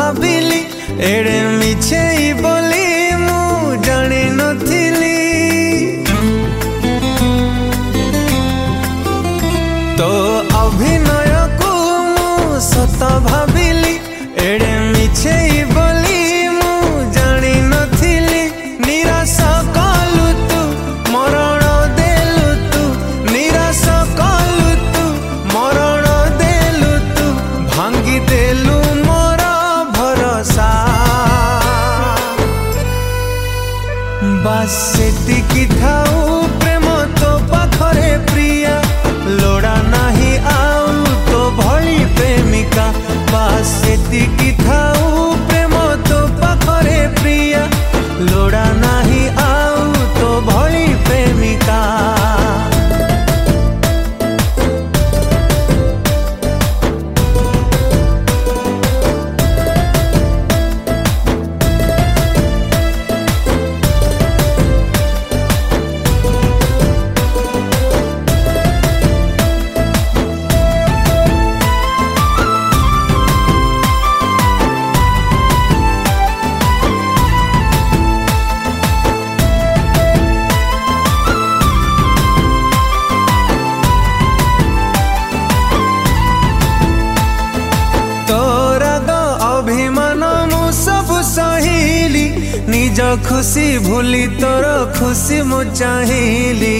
भाविली एड़े मिछे बोली मु जानी नथिली तो अभिनय को मु सत भाविली एड़े मिछे बोली मु जानी नथिली निराश कलु तू मरण देलु तू निराश कलु तू मरण देलु तू भांगी देलु मोर भरोसा बस सेतिकी थाऊ प्रेम तो पाखरे प्रिया लोड़ा नहीं आउ तो भली प्रेमिका बस सेतिकी थाऊ प्रेम तो पाखरे प्रिया लोड़ा नहीं आउ तो भली प्रेमिका निज खुशी भूली तोर खुशी मु चाहिली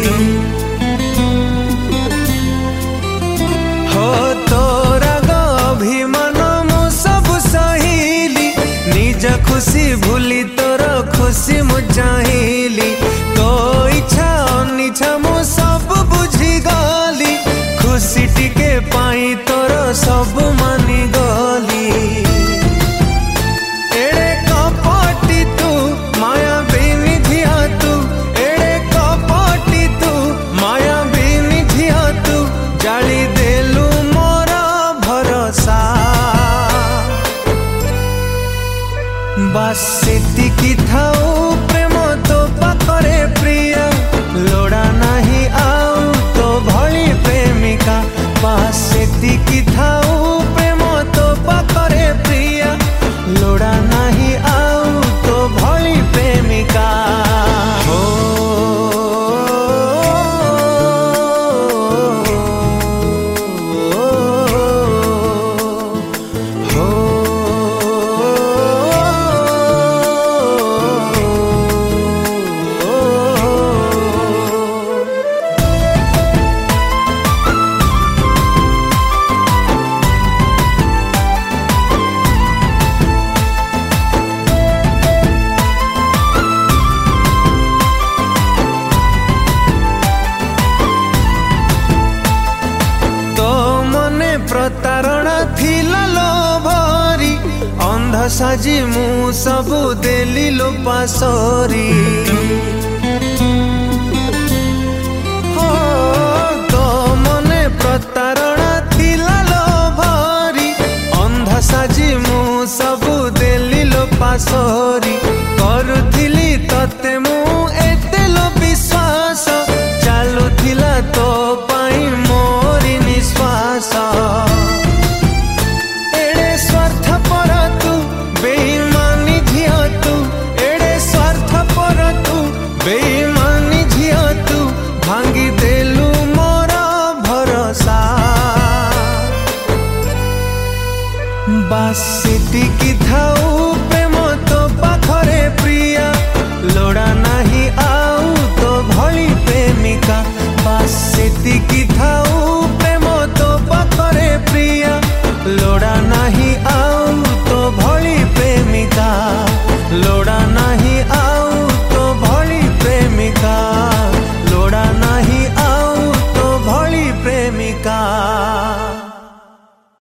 हो तोर अभिमान मु सब सहिली निज खुशी भूली तोर खुशी मु चाहिली तो इच्छा अनिच्छा मु सब बुझी गली खुशी टिके पाई तोर सब मानी गली बस सेतिकी थाऊ प्रेम तो पाखरे प्रिया लोड़ा नहीं आउ तो भली प्रेमिका बस सेतिकी थाऊ प्रेम तो पाखरे प्रिया लोड़ा नहीं आउ तो भली प्रेमिका हो प्रतारणा थिला लोभरी अंध साजी मु सबु देली लो पासरी हो तो मने प्रतारणा थिला लोभरी अंध साजी मु सबु देली लो पासरी करुथिली तते मु एते लो विश्वास चालुथिला तो पाई मोरी निश्वास बेईमानी झिया तू भांगी देलु मोर भरोसा बस सेतिकी थाऊ प्रेम तो पाखरे प्रिया लोड़ा नहीं आउ तो भली प्रेमिका बस सेतिकी थाऊ